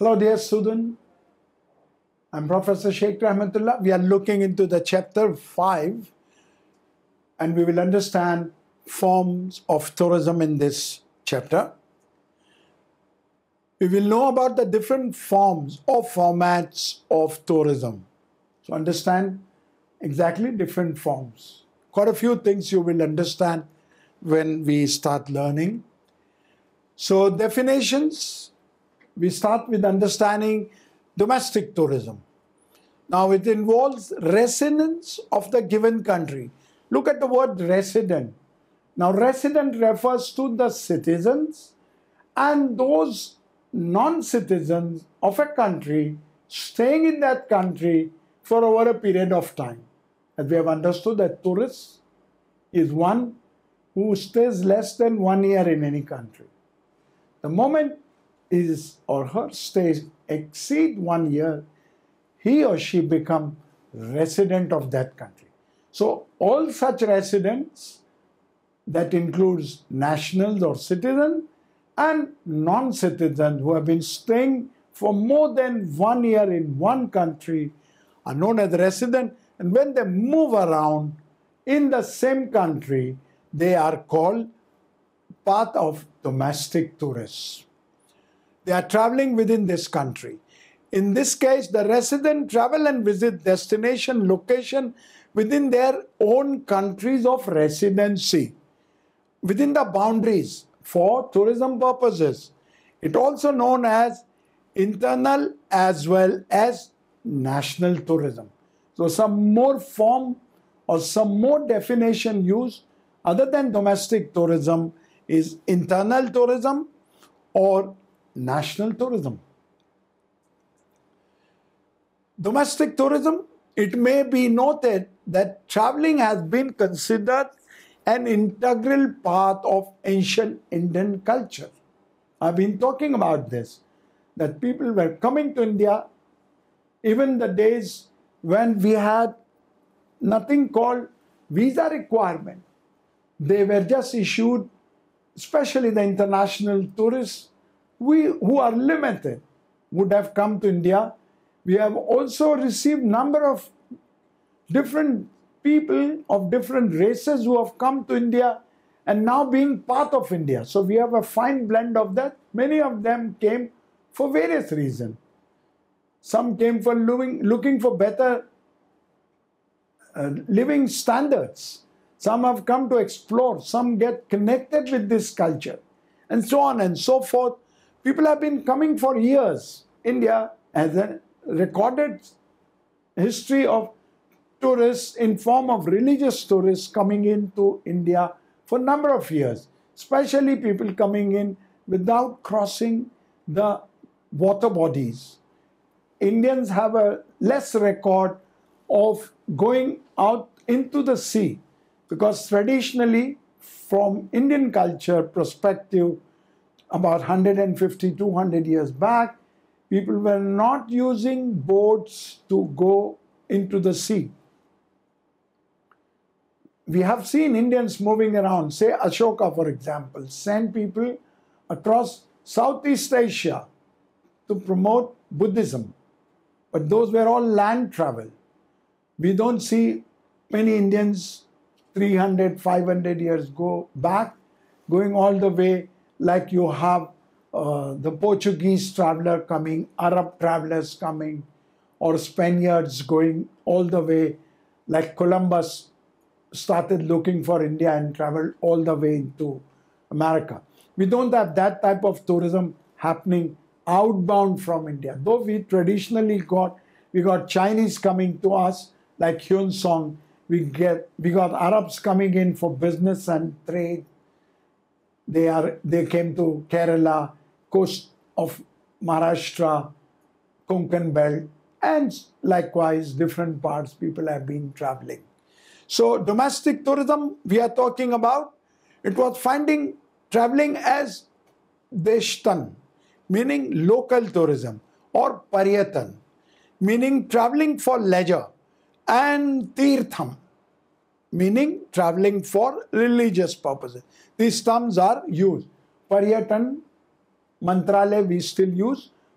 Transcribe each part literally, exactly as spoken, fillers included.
Hello dear student, I'm Professor Sheikh Rahmatullah. We are looking into the chapter five and we will understand forms of tourism in this chapter. We will know about the different forms or formats of tourism. So understand exactly different forms. Quite a few things you will understand when we start learning. So definitions, we start with understanding domestic tourism. Now it involves residents of the given country. Look at the word resident. Now resident refers to the citizens and those non-citizens of a country staying in that country for over a period of time. As we have understood that tourist is one who stays less than one year in any country. The moment his or her stays exceed one year, he or she become resident of that country. So all such residents, that includes nationals or citizens and non-citizens who have been staying for more than one year in one country, are known as resident, and when they move around in the same country, they are called part of domestic tourists. They are traveling within this country. In this case, the resident travel and visit destination location within their own countries of residency, within the boundaries for tourism purposes. It also known as internal as well as national tourism. So some more form or some more definition used other than domestic tourism is internal tourism or national tourism. Domestic tourism, it may be noted that traveling has been considered an integral part of ancient Indian culture. I've been talking about this, that people were coming to India even the days when we had nothing called visa requirement. They were just issued, especially the international tourists, we who are limited would have come to India. We have also received number of different people of different races who have come to India and now being part of India. So we have a fine blend of that. Many of them came for various reasons. Some came for living, looking for better uh, living standards. Some have come to explore. Some get connected with this culture and so on and so forth. People have been coming for years. India has a recorded history of tourists in form of religious tourists coming into India for a number of years, especially people coming in without crossing the water bodies. Indians have a less record of going out into the sea because traditionally, from Indian culture perspective, about one hundred fifty, two hundred years back, people were not using boats to go into the sea. We have seen Indians moving around, say Ashoka for example, sent people across Southeast Asia to promote Buddhism. But those were all land travel. We don't see many Indians three hundred, five hundred years go back, going all the way like you have uh, the Portuguese traveler coming, Arab travelers coming, or Spaniards going all the way, like Columbus started looking for India and traveled all the way into America. We don't have that type of tourism happening outbound from India. Though we traditionally got, we got Chinese coming to us, like Hyun Song. We get, we got Arabs coming in for business and trade. They are, they came to Kerala, coast of Maharashtra, Konkan belt, and likewise different parts people have been traveling. So domestic tourism we are talking about, it was finding traveling as deshtan, meaning local tourism, or paryatan, meaning traveling for leisure, and tirtham, meaning traveling for religious purposes. These terms are used. Paryatan, Mantralaya we still use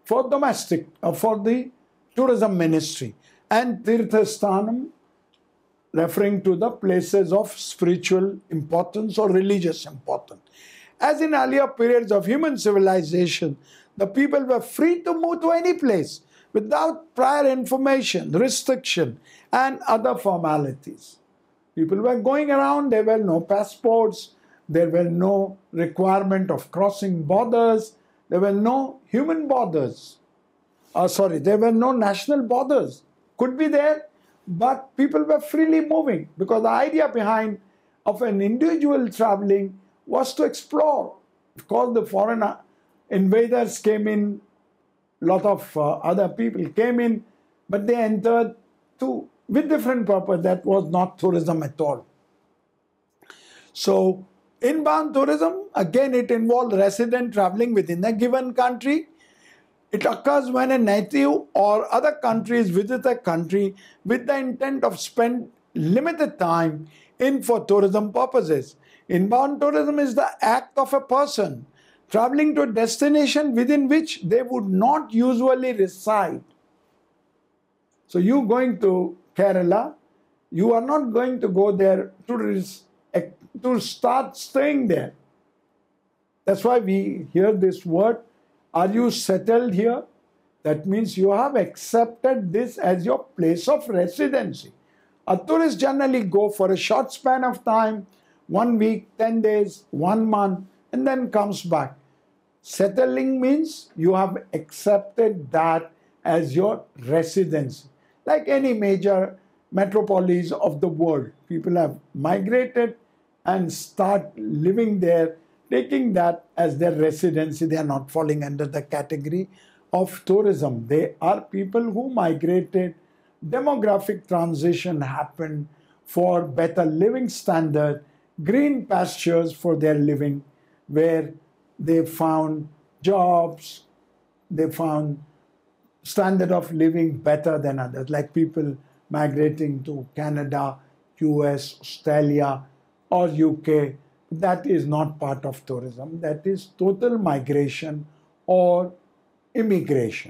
for domestic, uh, for the tourism ministry, and Tirthasthanam referring to the places of spiritual importance or religious importance. As in earlier periods of human civilization, the people were free to move to any place without prior information, restriction, and other formalities. People were going around, there were no passports, there were no requirement of crossing borders, there were no human borders. Uh, sorry, there were no national borders. Could be there, but people were freely moving because the idea behind of an individual traveling was to explore. Of course, the foreign invaders came in, a lot of uh, other people came in, but they entered to with different purpose. That was not tourism at all. So, inbound tourism, again, it involved resident traveling within a given country. It occurs when a native or other countries visit a country with the intent of spend limited time in for tourism purposes. Inbound tourism is the act of a person traveling to a destination within which they would not usually reside. So you going to Kerala, you are not going to go there to, to start staying there. That's why we hear this word, are you settled here? That means you have accepted this as your place of residency. A tourist generally go for a short span of time, one week, ten days, one month, and then comes back. Settling means you have accepted that as your residency. Like any major metropolis of the world, people have migrated and start living there, taking that as their residency. They are not falling under the category of tourism. They are people who migrated. Demographic transition happened for better living standard, green pastures for their living, where they found jobs, they found standard of living better than others, like people migrating to Canada, U S, Australia, or U K. That is not part of tourism. That is total migration or immigration.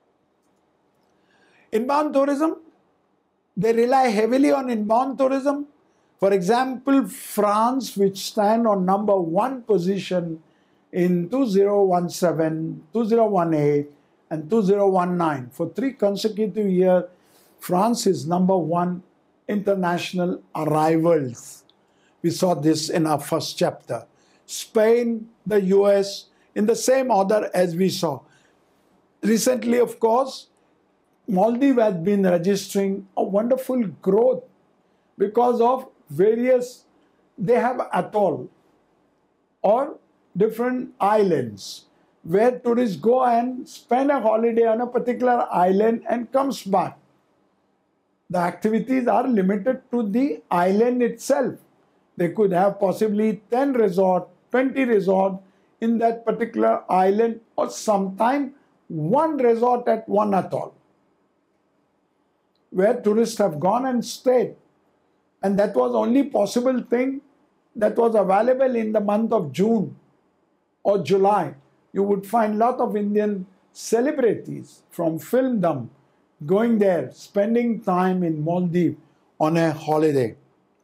Inbound tourism, they rely heavily on inbound tourism. For example, France, which stand on number one position in two thousand seventeen, two thousand eighteen, and two thousand nineteen. For three consecutive years, France is number one international arrivals. We saw this in our first chapter. Spain, the U S, in the same order as we saw. Recently, of course, Maldives has been registering a wonderful growth because of various, they have atoll or different islands where tourists go and spend a holiday on a particular island and comes back. The activities are limited to the island itself. They could have possibly ten resorts, twenty resorts in that particular island, or sometime one resort at one atoll, where tourists have gone and stayed. And that was only possible thing that was available in the month of June or July. You would find a lot of Indian celebrities from filmdom going there, spending time in Maldives on a holiday.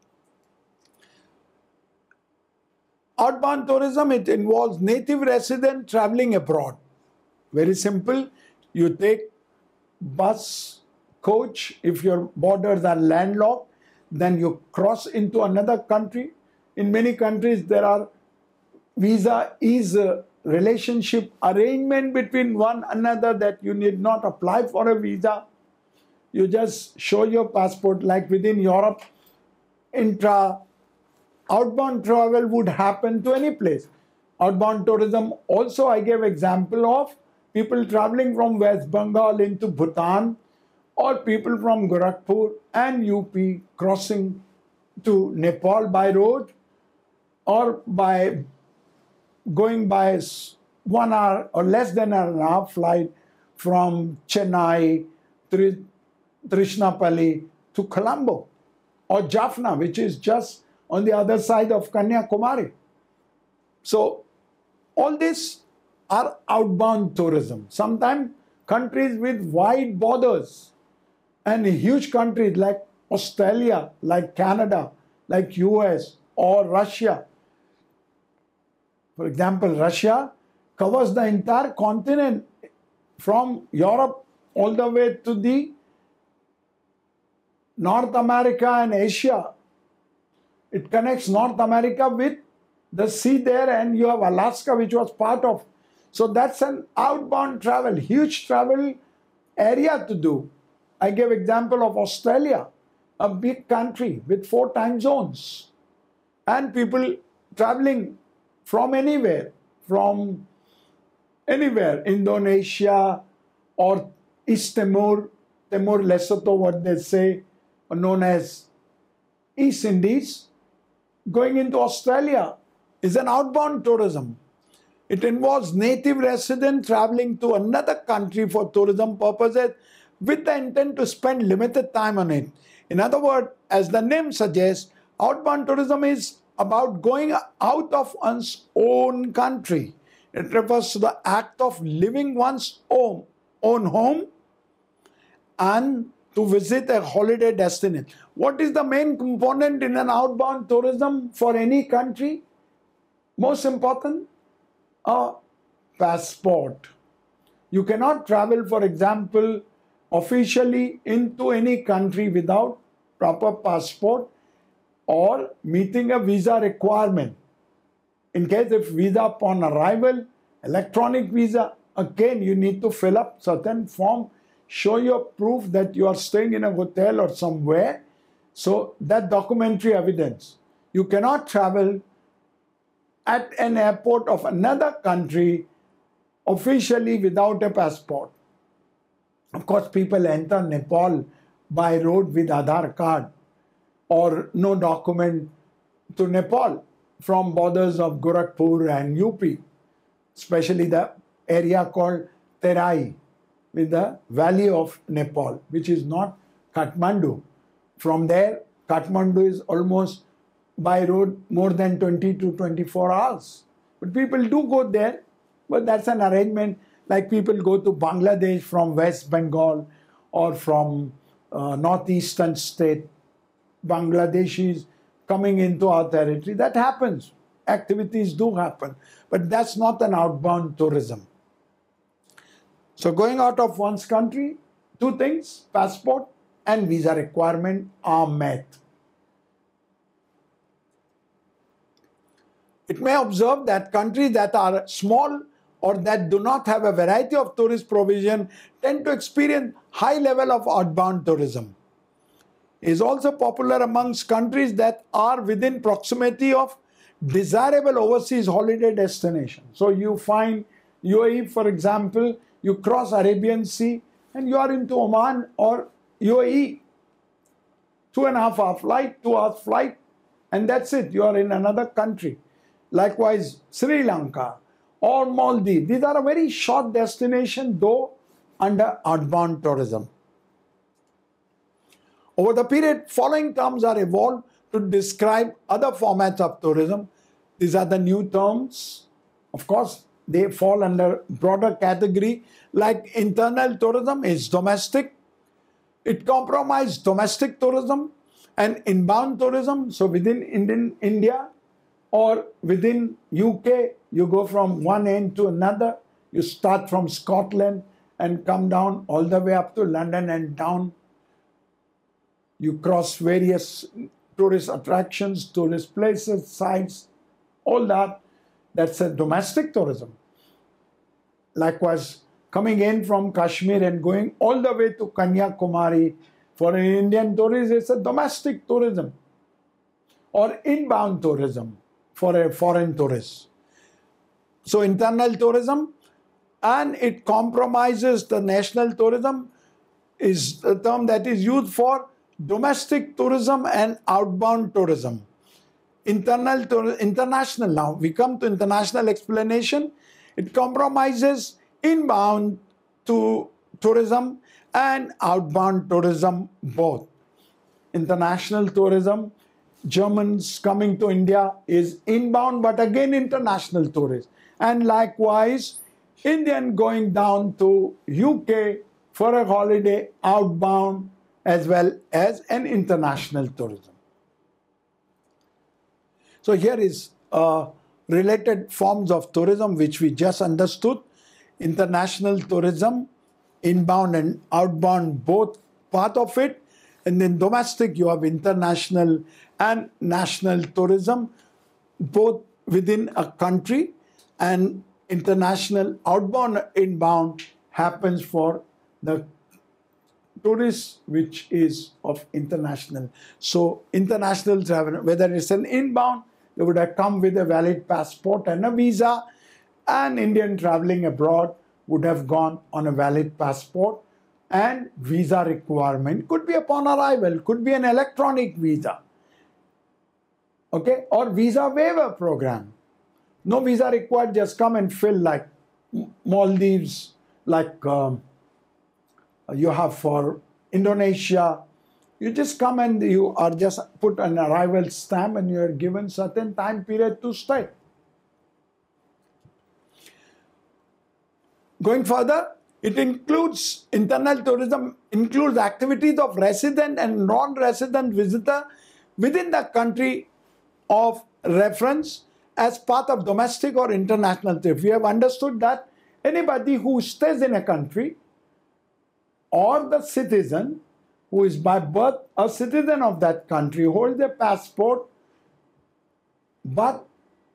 Outbound tourism, it involves native resident traveling abroad. Very simple. You take bus, coach, if your borders are landlocked, then you cross into another country. In many countries, there are visa is a relationship arrangement between one another that you need not apply for a visa. You just show your passport, like within Europe, intra outbound travel would happen to any place. Outbound tourism also, I gave example of people traveling from West Bengal into Bhutan, or people from Gorakhpur and U P crossing to Nepal by road, or by going by one hour or less than an hour flight from Chennai, Tri Trishnapalli to Colombo, or Jaffna, which is just on the other side of Kanyakumari. So all these are outbound tourism. Sometimes countries with wide borders, and huge countries like Australia, like Canada, like U S or Russia. For example, Russia covers the entire continent from Europe all the way to the North America and Asia. It connects North America with the sea there, and you have Alaska, which was part of. So that's an outbound travel, huge travel area to do. I gave example of Australia, a big country with four time zones, and people traveling from anywhere, from anywhere, Indonesia or East Timor, Timor Lesotho, what they say, known as East Indies, going into Australia is an outbound tourism. It involves native residents traveling to another country for tourism purposes with the intent to spend limited time on it. In other words, as the name suggests, outbound tourism is about going out of one's own country. It refers to the act of leaving one's own, own home and to visit a holiday destination. What is the main component in an outbound tourism for any country? Most important, a passport. You cannot travel, for example, officially into any country without proper passport or meeting a visa requirement. In case if visa upon arrival, electronic visa, again you need to fill up certain form, show your proof that you are staying in a hotel or somewhere. So that documentary evidence. You cannot travel at an airport of another country officially without a passport. Of course, people enter Nepal by road with Aadhaar card or no document to Nepal from borders of Gorakhpur and U P, especially the area called Terai with the valley of Nepal, which is not Kathmandu. From there, Kathmandu is almost by road more than twenty to twenty-four hours. But people do go there, but that's an arrangement like people go to Bangladesh from West Bengal or from uh, northeastern state. Bangladeshis coming into our territory. That happens. Activities do happen. But that's not an outbound tourism. So going out of one's country, two things, passport and visa requirement are met. It may observe that countries that are small or that do not have a variety of tourist provision tend to experience high level of outbound tourism. It is also popular amongst countries that are within proximity of desirable overseas holiday destinations. So you find U A E, for example, you cross Arabian Sea and you are into Oman or U A E. Two and a half hour flight, two hours flight, and that's it. You are in another country. Likewise, Sri Lanka or Maldives. These are a very short destination, though under outbound tourism. Over the period, following terms are evolved to describe other formats of tourism. These are the new terms. Of course, they fall under broader category like internal tourism is domestic. It comprises domestic tourism and inbound tourism. So within Indian, India or within U K, you go from one end to another. You start from Scotland and come down all the way up to London and down. You cross various tourist attractions, tourist places, sites, all that. That's a domestic tourism. Likewise, coming in from Kashmir and going all the way to Kanyakumari for an Indian tourist, it's a domestic tourism. Or inbound tourism for a foreign tourist. So internal tourism, and it compromises the national tourism, is a term that is used for domestic tourism and outbound tourism. Internal to international now. We come to international explanation. It compromises inbound to tourism and outbound tourism both. International tourism, Germans coming to India is inbound, but again international tourists. And likewise, Indian going down to U K for a holiday outbound, as well as an international tourism. So here is uh, related forms of tourism which we just understood. International tourism, inbound and outbound, both part of it. And then domestic, you have international and national tourism, both within a country, and international outbound, inbound happens for the tourist which is of international. So international travel, whether it's an inbound, they would have come with a valid passport and a visa, and Indian traveling abroad would have gone on a valid passport and visa requirement. Could be upon arrival, could be an electronic visa, okay, or visa waiver program. No visa required, just come and fill, like Maldives, like um, you have for Indonesia. You just come and you are just put an arrival stamp and you are given certain time period to stay. Going further, it includes internal tourism, includes activities of resident and non-resident visitor within the country of reference as part of domestic or international trip. We have understood that anybody who stays in a country or the citizen who is by birth a citizen of that country, holds a passport, but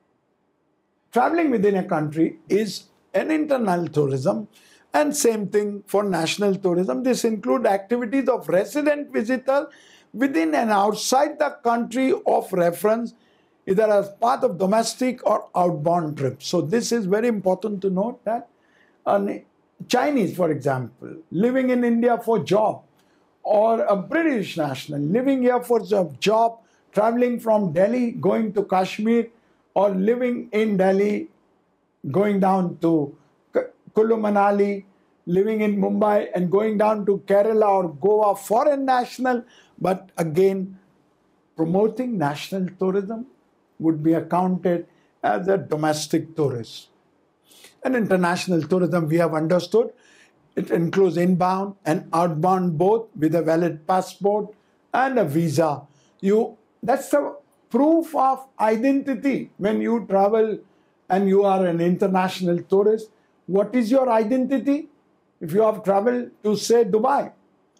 traveling within a country is an internal tourism. And same thing for national tourism. This includes activities of resident visitor within and outside the country of reference, either as part of domestic or outbound trips. So this is very important to note that a Chinese, for example, living in India for job, or a British national living here for a job, traveling from Delhi, going to Kashmir, or living in Delhi, going down to Kullu Manali, living in Mumbai and going down to Kerala or Goa, foreign national, but again, promoting national tourism would be accounted as a domestic tourist. And international tourism, we have understood, it includes inbound and outbound both with a valid passport and a visa. You, that's the proof of identity. When you travel and you are an international tourist, what is your identity? If you have traveled to, say, Dubai,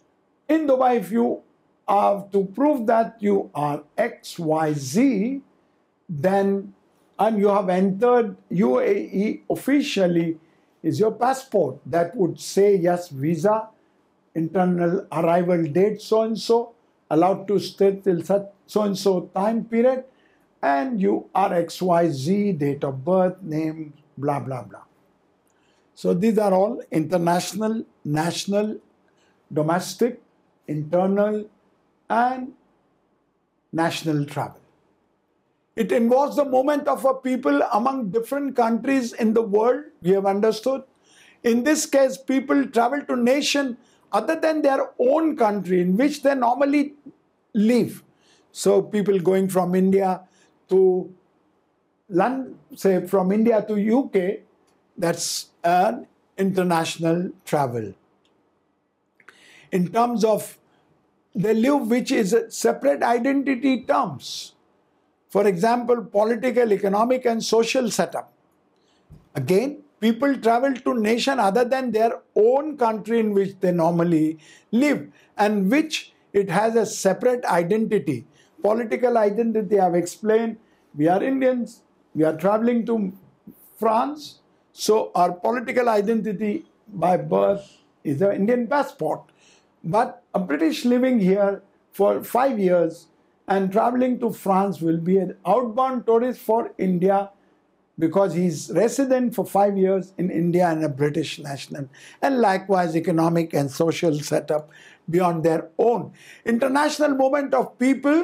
in Dubai, if you have to prove that you are X Y Z, then, and you have entered U A E officially, is your passport that would say, yes, visa, internal arrival date so-and-so, allowed to stay till such so-and-so time period, and you are X Y Z, date of birth, name, blah, blah, blah. So these are all international, national, domestic, internal, and national travel. It involves the movement of a people among different countries in the world, we have understood. In this case, people travel to nation other than their own country in which they normally live. So people going from India to London, say from India to U K, that's an international travel. In terms of they live, which is a separate identity terms. For example, political, economic, and social setup. Again, people travel to nation other than their own country in which they normally live, and which it has a separate identity. Political identity, I have explained. We are Indians. We are traveling to France. So our political identity by birth is an Indian passport. But a British living here for five years and traveling to France will be an outbound tourist for India because he's resident for five years in India and a British national. And likewise, economic and social setup beyond their own. International movement of people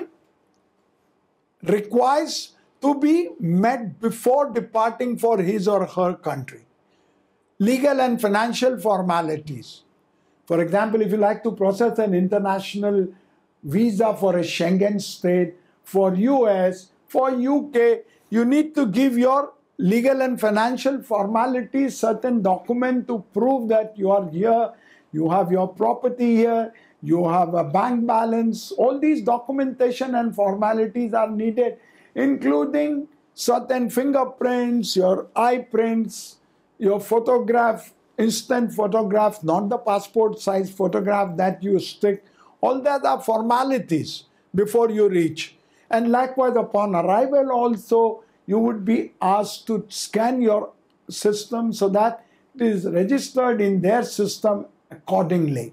requires to be met before departing for his or her country. Legal and financial formalities. For example, if you like to process an international visa for a Schengen state, for U S, for U K, you need to give your legal and financial formalities, certain document to prove that you are here, you have your property here, you have a bank balance. All these documentation and formalities are needed, including certain fingerprints, your eye prints, your photograph, instant photograph, not the passport size photograph that you stick. All that are formalities before you reach. And likewise, upon arrival also, you would be asked to scan your system so that it is registered in their system accordingly.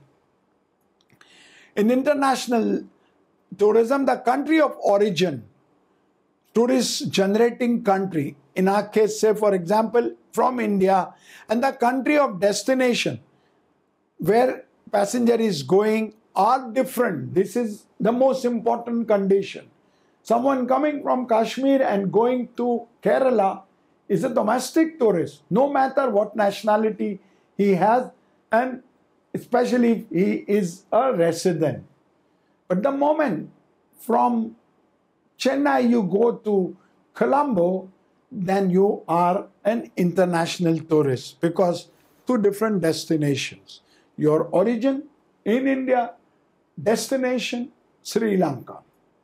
In international tourism, the country of origin, tourist generating country, in our case, say for example, from India, and the country of destination, where passenger is going, are different. This is the most important condition. Someone coming from Kashmir and going to Kerala is a domestic tourist, no matter what nationality he has, and especially if he is a resident. But the moment from Chennai you go to Colombo, then you are an international tourist, because two different destinations. Your origin in India, destination Sri Lanka.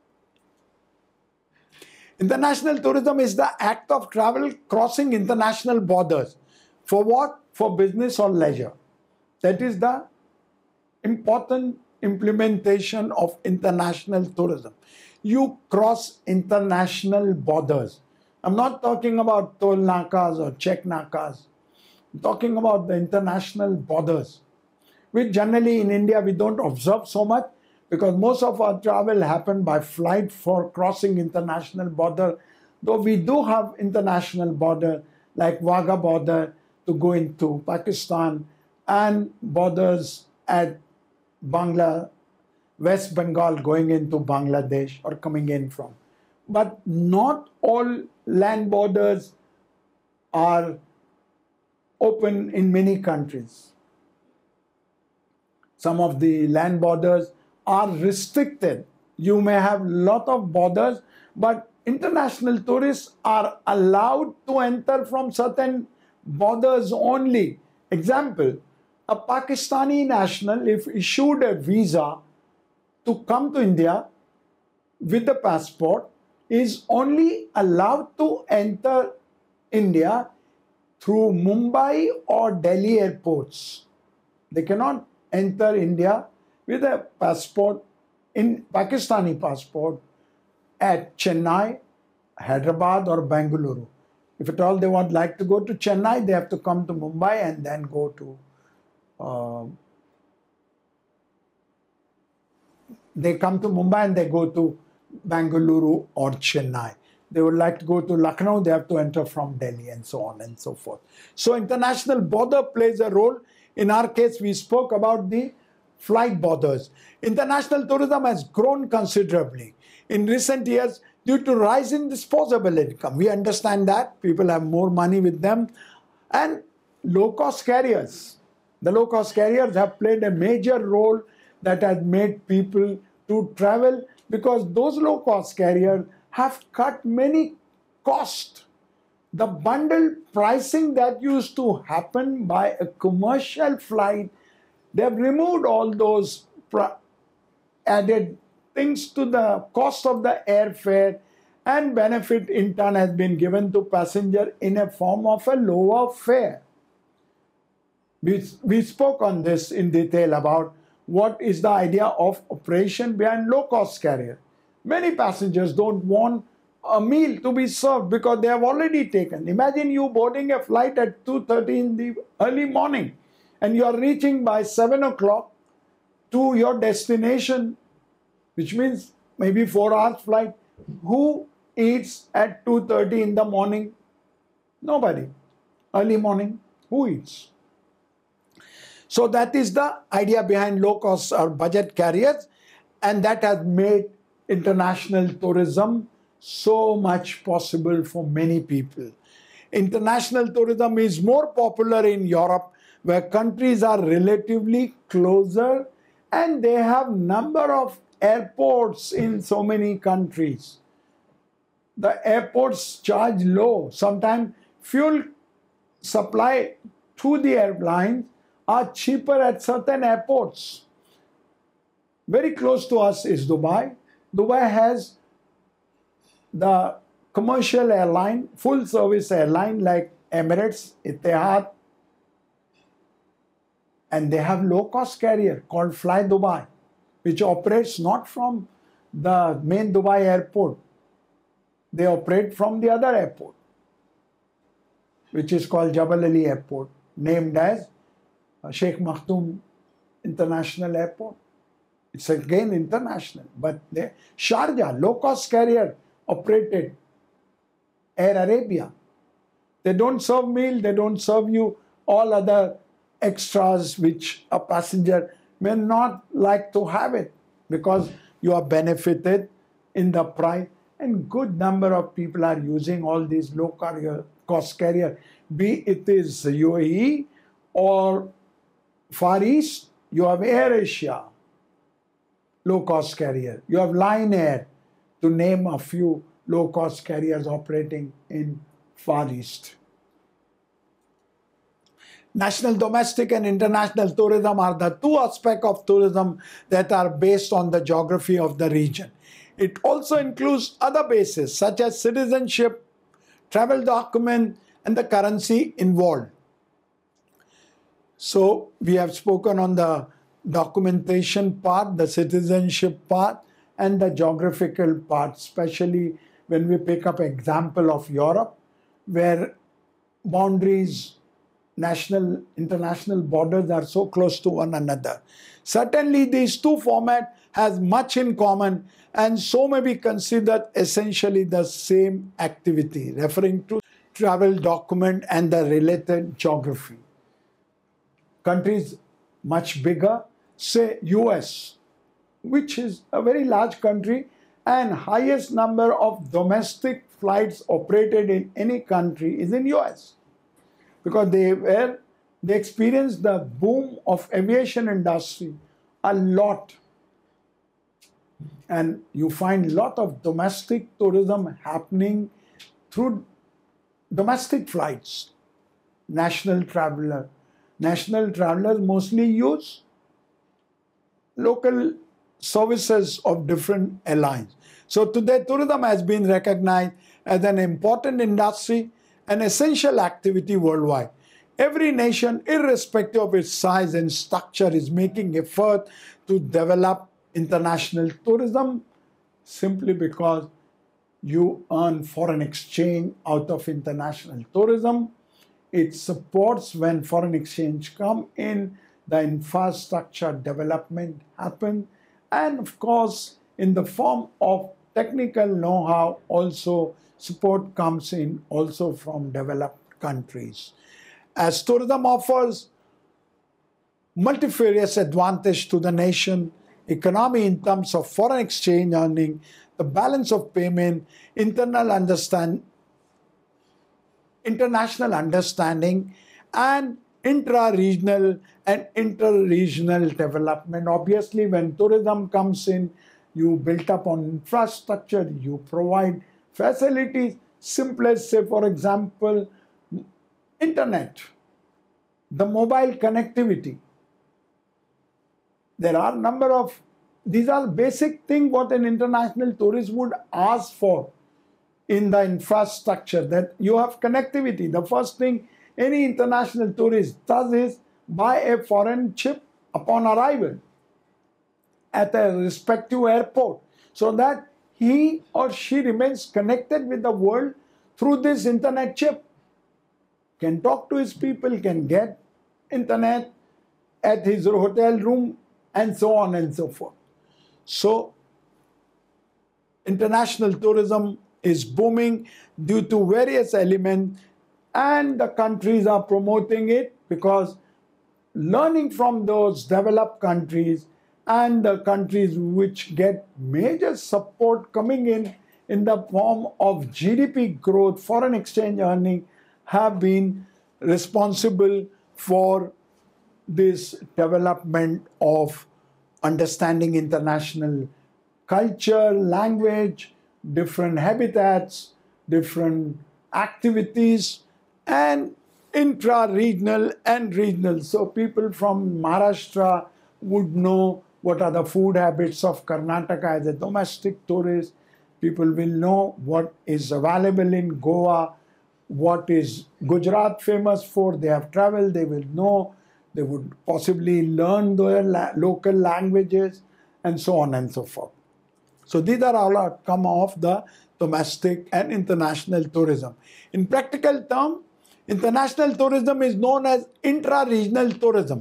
International tourism is the act of travel crossing international borders. For what? For business or leisure. That is the important implementation of international tourism. You cross international borders. I'm not talking about toll nakas or check nakas. I'm talking about the international borders, which generally in India we don't observe so much, because most of our travel happen by flight for crossing international border. Though we do have international border like Wagah border to go into Pakistan, and borders at Bangla, West Bengal going into Bangladesh or coming in from. But not all land borders are open in many countries. Some of the land borders are restricted. You may have a lot of borders, but international tourists are allowed to enter from certain borders only. Example, a Pakistani national, if issued a visa to come to India with the passport, is only allowed to enter India through Mumbai or Delhi airports. They cannot enter India with a passport, in Pakistani passport, at Chennai, Hyderabad or Bengaluru. If at all they would like to go to Chennai, they have to come to Mumbai and then go to, uh, they come to Mumbai and they go to Bengaluru or Chennai. They would like to go to Lucknow, they have to enter from Delhi, and so on and so forth. So international border plays a role. In our case, we spoke about the flight borders. International tourism has grown considerably in recent years due to rise in disposable income. We understand that people have more money with them, and low-cost carriers. The low-cost carriers have played a major role that has made people to travel, because those low-cost carriers have cut many costs. The bundle pricing that used to happen by a commercial flight, they have removed all those added things to the cost of the airfare, and benefit in turn has been given to passenger in a form of a lower fare. We, we spoke on this in detail about what is the idea of operation behind low-cost carrier. Many passengers don't want a meal to be served because they have already taken. Imagine you boarding a flight at two thirty in the early morning and you are reaching by seven o'clock to your destination, which means maybe four hours flight. Who eats at two thirty in the morning? Nobody. Early morning, who eats? So that is the idea behind low-cost or budget carriers, and that has made international tourism so much possible for many people. International tourism is more popular in Europe, where countries are relatively closer and they have number of airports in so many countries. The airports charge low. Sometimes fuel supply to the airlines are cheaper at certain airports. Very close to us is Dubai. Dubai has the commercial airline, full service airline like Emirates, Etihad, and they have low cost carrier called Fly Dubai, which operates not from the main Dubai airport. They operate from the other airport, which is called Jebel Ali Airport, named as Sheikh Maktoum International Airport. It's again international, but they, Sharjah, low cost carrier, operated Air Arabia. They don't serve meal, they don't serve you all other extras which a passenger may not like to have it, because you are benefited in the price, and good number of people are using all these low carrier, cost carrier, be it is U A E or Far East. You have Air Asia, low cost carrier. You have Lion Air, to name a few low cost carriers operating in Far East. National, domestic and international tourism are the two aspects of tourism that are based on the geography of the region. It also includes other bases such as citizenship, travel document, and the currency involved. So we have spoken on the documentation part, the citizenship part, and the geographical part, especially when we pick up example of Europe, where boundaries, national, international borders are so close to one another. Certainly these two formats has much in common and so may be considered essentially the same activity, referring to travel document and the related geography. Countries much bigger, say U S, which is a very large country, and highest number of domestic flights operated in any country is in U S, because they were they experienced the boom of aviation industry a lot, and you find a lot of domestic tourism happening through domestic flights. National traveler, national travelers mostly use local services of different airlines. So today tourism has been recognized as an important industry, an essential activity worldwide. Every nation, irrespective of its size and structure, is making effort to develop international tourism simply because you earn foreign exchange out of international tourism. It supports when foreign exchange come in, the infrastructure development happen, and of course in the form of technical know-how also support comes in also from developed countries. As tourism offers multifarious advantage to the nation economy in terms of foreign exchange earning, the balance of payment, internal understand, international understanding, and intra-regional and inter-regional development. Obviously, when tourism comes in, you build up on infrastructure, you provide facilities, simplest, say for example, internet, the mobile connectivity. There are a number of, these are basic things what an international tourist would ask for in the infrastructure, that you have connectivity. The first thing any international tourist does is buy a foreign chip upon arrival at a respective airport, so that he or she remains connected with the world through this internet chip. Can talk to his people, can get internet at his hotel room, and so on and so forth. So, international tourism is booming due to various elements, and the countries are promoting it because learning from those developed countries and the countries which get major support coming in in the form of G D P growth, foreign exchange earning, have been responsible for this development of understanding international culture, language, different habitats, different activities, and intra-regional and regional. So people from Maharashtra would know what are the food habits of Karnataka as a domestic tourist. People will know what is available in Goa, what is Gujarat famous for. They have traveled, they will know. They would possibly learn their la local languages and so on and so forth. So these are all outcome of the domestic and international tourism. In practical terms, international tourism is known as intra-regional tourism.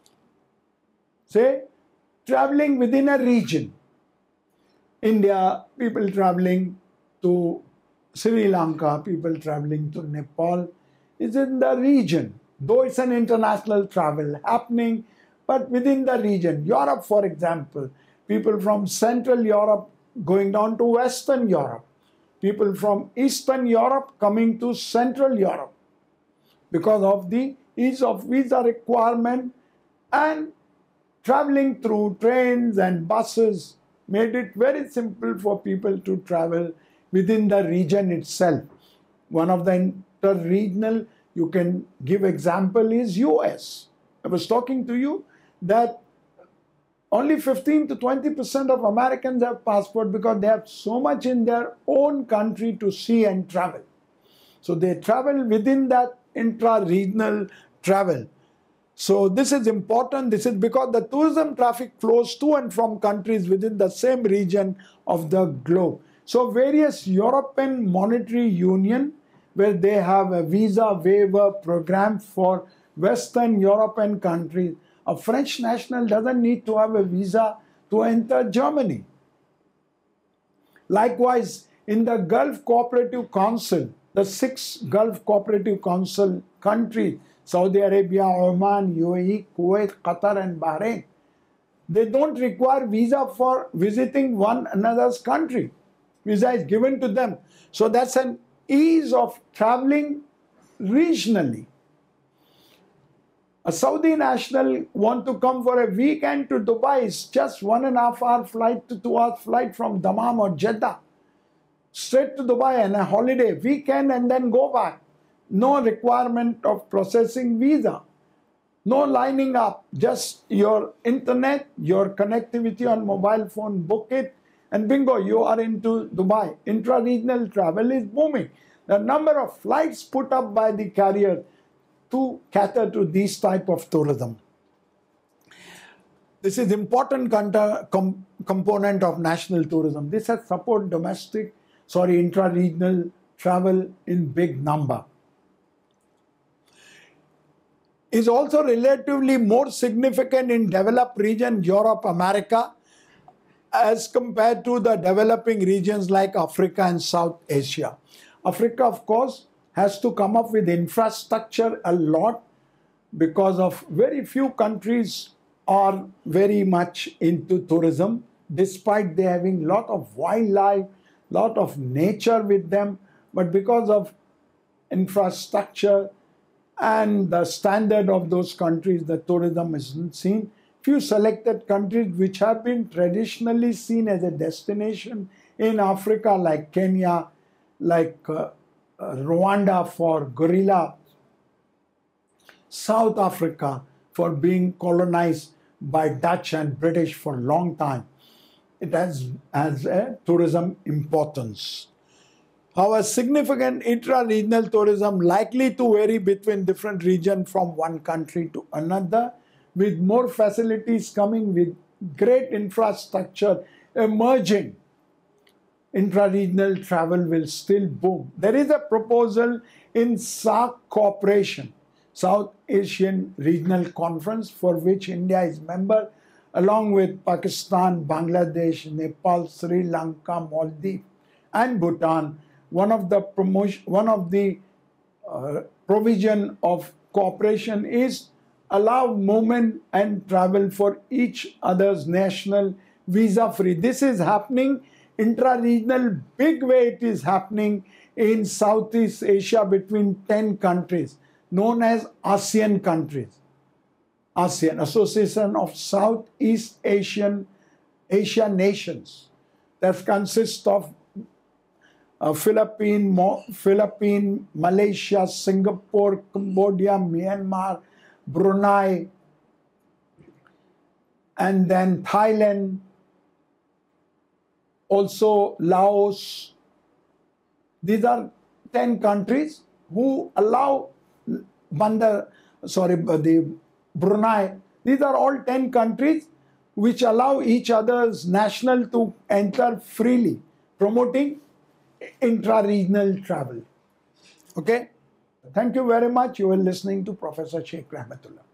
Say, traveling within a region. India, people traveling to Sri Lanka, people traveling to Nepal is in the region. Though it's an international travel happening, but within the region. Europe, for example, people from Central Europe going down to Western Europe. People from Eastern Europe coming to Central Europe because of the ease of visa requirement, and traveling through trains and buses made it very simple for people to travel within the region itself. One of the inter-regional, you can give example, is U S. I was talking to you that only fifteen to twenty percent of Americans have passport because they have so much in their own country to see and travel. So they travel within that intra-regional travel. So this is important. This is because the tourism traffic flows to and from countries within the same region of the globe. So various European Monetary Union, where they have a visa waiver program for Western European countries, a French national doesn't need to have a visa to enter Germany. Likewise, in the Gulf Cooperative Council, the six Gulf Cooperative Council countries, Saudi Arabia, Oman, U A E, Kuwait, Qatar and Bahrain, they don't require visa for visiting one another's country. Visa is given to them. So that's an ease of traveling regionally. A Saudi national want to come for a weekend to Dubai, it's just one and a half hour flight to two hour flight from Dammam or Jeddah. Straight to Dubai and a holiday, weekend and then go back. No requirement of processing visa. No lining up, just your internet, your connectivity on mobile phone, book it, and bingo, you are into Dubai. Intra-regional travel is booming. The number of flights put up by the carrier to cater to this type of tourism. This is important com component of national tourism. This has support domestic, sorry, intra-regional travel in big number. Is also relatively more significant in developed region, Europe, America, as compared to the developing regions like Africa and South Asia. Africa, of course, has to come up with infrastructure a lot because of very few countries are very much into tourism, despite they having lot of wildlife, lot of nature with them, but because of infrastructure and the standard of those countries, the tourism isn't seen. Few selected countries which have been traditionally seen as a destination in Africa, like Kenya, like uh, uh, Rwanda for gorilla, South Africa for being colonized by Dutch and British for a long time. It has, has a tourism importance. However, significant intra-regional tourism likely to vary between different regions from one country to another, with more facilities coming, with great infrastructure emerging. Intra-regional travel will still boom. There is a proposal in SAARC Cooperation, South Asian Regional Conference, for which India is member, along with Pakistan, Bangladesh, Nepal, Sri Lanka, Maldives, and Bhutan. One of the promotion, one of the uh, provision of cooperation is allow movement and travel for each other's national visa free. This is happening intra-regional, big way it is happening in Southeast Asia between ten countries, known as ASEAN countries. ASEAN, Association of Southeast Asian Asia Nations, that consists of uh, Philippine, Mo- Philippine, Malaysia, Singapore, Cambodia, Myanmar, Brunei, and then Thailand, also Laos. These are ten countries who allow Bandar, sorry, the Brunei. These are all ten countries which allow each other's national to enter freely, promoting intra-regional travel. Okay? Thank you very much. You are listening to Professor Sheikh Rahmatullah.